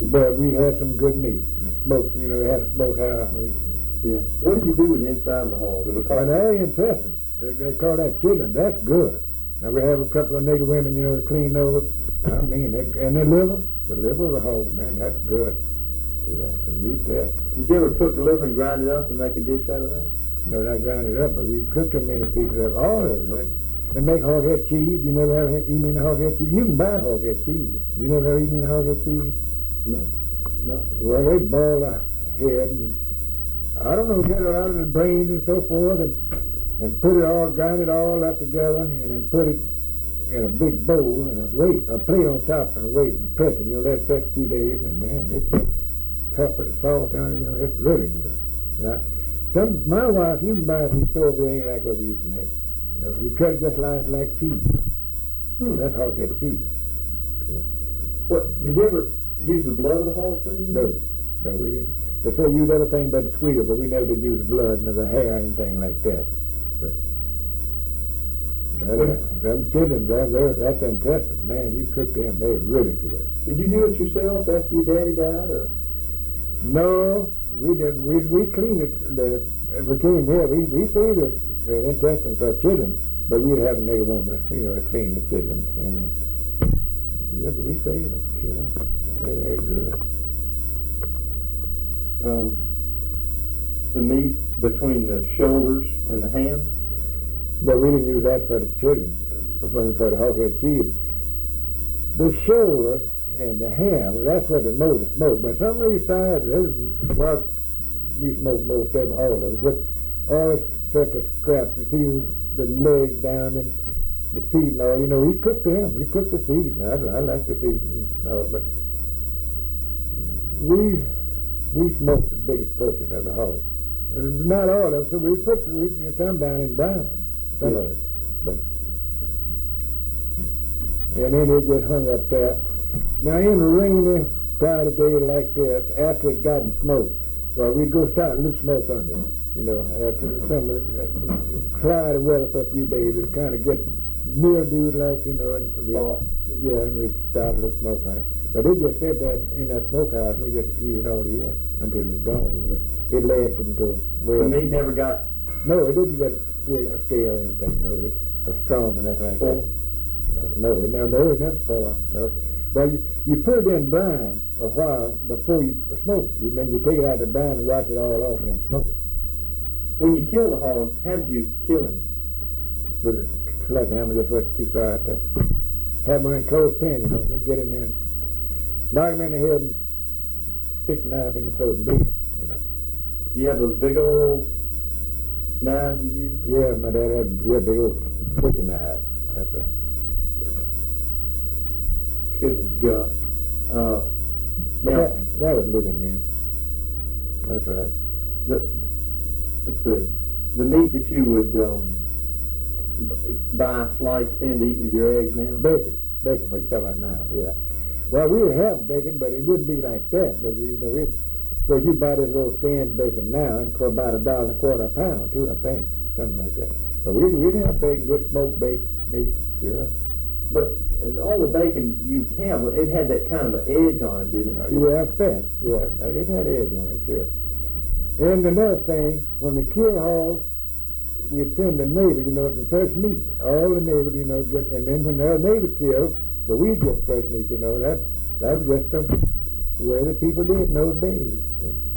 But we had some good meat. Smoke, we had a smokehouse. Yeah. What did you do with the inside of the hog? And that intestine, they call that chitlin. That's good. Now we have a couple of nigger women, to clean those. I mean, and the liver of the hog, man, that's good. Yeah, we eat that. Did you ever cook the liver and grind it up and make a dish out of that? No, not grind it up, but we cooked them in pieces of all of it. They make hog head cheese. You never have eaten any hog head cheese. You can buy hog head cheese. You never have eaten any hog head cheese? No. Well, they boil the head and I don't know, get it out of the brains and so forth, and put it all, grind it all up together, and then put it in a big bowl and a plate on top and a weight and press it. Let it set a few days, and man, it's pepper, salt on it. It's really good. Now, my wife, you can buy it from the store, but it ain't like what we used to make. You cut it just like cheese. That's hog head cheese. Yeah. What? Did you ever use the blood of the hog for anything? No, we didn't. They say use everything but the squealer, but we never did use the blood and the hair or anything like that. But them chitlins, that's intestines. Man, you cook them, they're really good. Did you do it yourself after your daddy died, or? No, we didn't. We cleaned it. If we came here, we saved the intestines for chitlins, but we'd have a nigger woman, to clean the chitlins. And yeah, but we saved them, sure. They're good. The meat between the shoulders and the ham? But we didn't use that for the chitlin, for the hog head cheese. The shoulders and the ham, that's what the most smoked. But some of these sides, we smoked most of them, all of them. With all sorts of scraps, the legs down and the feet and all. He cooked them. He cooked the feet. I like the feet and all, but we smoked the biggest portion of the hog. Not all of them, so we put some down in brine, some of it. But, and then it just hung up there. Now in a rainy, cloudy day like this, after it gotten smoked, well, we'd go start a little smoke under it. After some cloudy weather for a few days, it kind of get mildewed like, and we'd start a little smoke on it. But they just said that in that smokehouse, we just eat it all year until it's gone. But it lasted until... The meat never got... No, it didn't get a scale or anything. No, it was strong and that's like that. No, it never spoiled. No. Well, you put it in brine a while before you smoke it. Then you take it out of the brine and wash it all off and then smoke it. When you kill the hog, how did you kill him? With a sledgehammer, just what you saw out there. Have him in close pin, just get in there and knock him in the head and stick the knife in the throat and beat him, You have those big old knives you use? Yeah, my dad had big old butcher knives. That's right. Good God. Now, that was living then. That's right. Let's see. The meat that you would buy sliced thin to eat with your eggs now? Bacon, what you're talking about now, yeah. Well, we would have bacon, but it wouldn't be like that. But because you buy this little canned bacon now, and for about $1.25 a pound too, I think, something like that. But we'd have bacon, good smoked bacon meat, sure. But all the bacon you have, it had that kind of an edge on it, didn't it? Yeah, fat. Yeah, it had edge on it, sure. And another thing, when we kill hogs, we'd send the neighbors, some fresh meat. All the neighbors, get, and then when their neighbors killed, but we get fresh meat, that was just the way the people did in those days.